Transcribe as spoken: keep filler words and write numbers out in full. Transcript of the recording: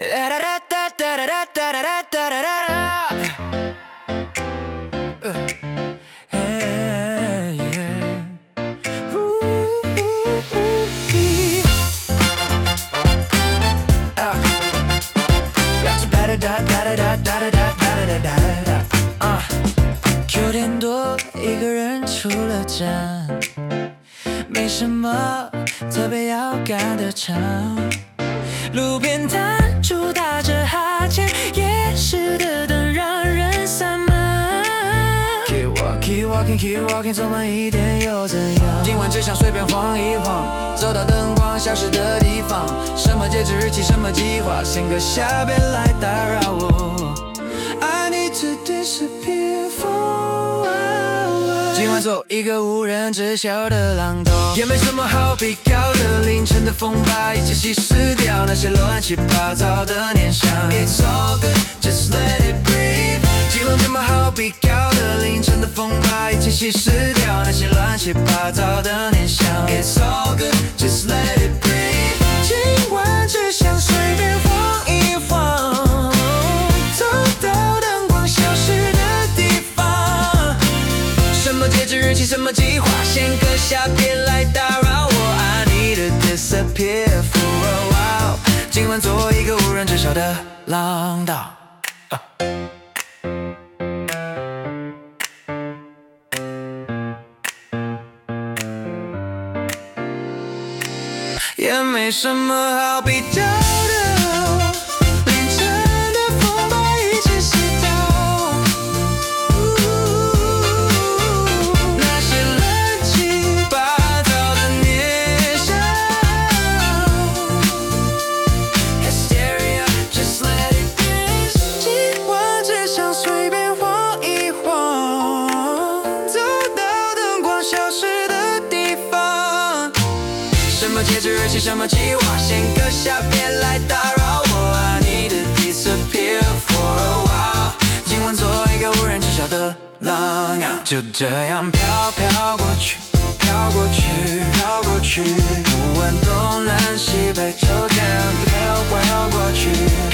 九点多，一个人出了站，没什么特别要赶的场。路边摊主打着哈欠，夜市的灯让人散漫。Keep walking, keep walking, keep walking， 走慢一点又怎样？今晚只想随便晃一晃，走到灯光消失的地方。什么截止日期，什么计划，先搁下别来打扰我。I need to disappear for a while。今晚做一个无人知晓的浪头，也没什么好比较的。凌晨的风把一切稀释掉，那些乱七八糟的念想。It's all good, just let it breathe。今晚没什么好比较的。凌晨的风把一切稀释掉，那些乱七八糟的念想。It's all good, just let it breathe。今晚只想随便晃一晃，走到灯光消失的地方。什么截止日期，什么计划，先搁下别来打扰我。I need to disappear for a while。今晚做一个无人知晓的浪道。啊也没什么好比较的，凌晨的风把一切洗掉，那些乱七八糟的念想。Hysteria, just let it be。今晚只想随便晃一晃，走到灯光消失的地方。什么截止日期，什么计划，先搁下别来打扰我。I need to disappear for a while。今晚做一个无人知晓的浪啊，就这样飘飘过去，飘过去，飘过去，不问东南西北，就这样飘飘过去。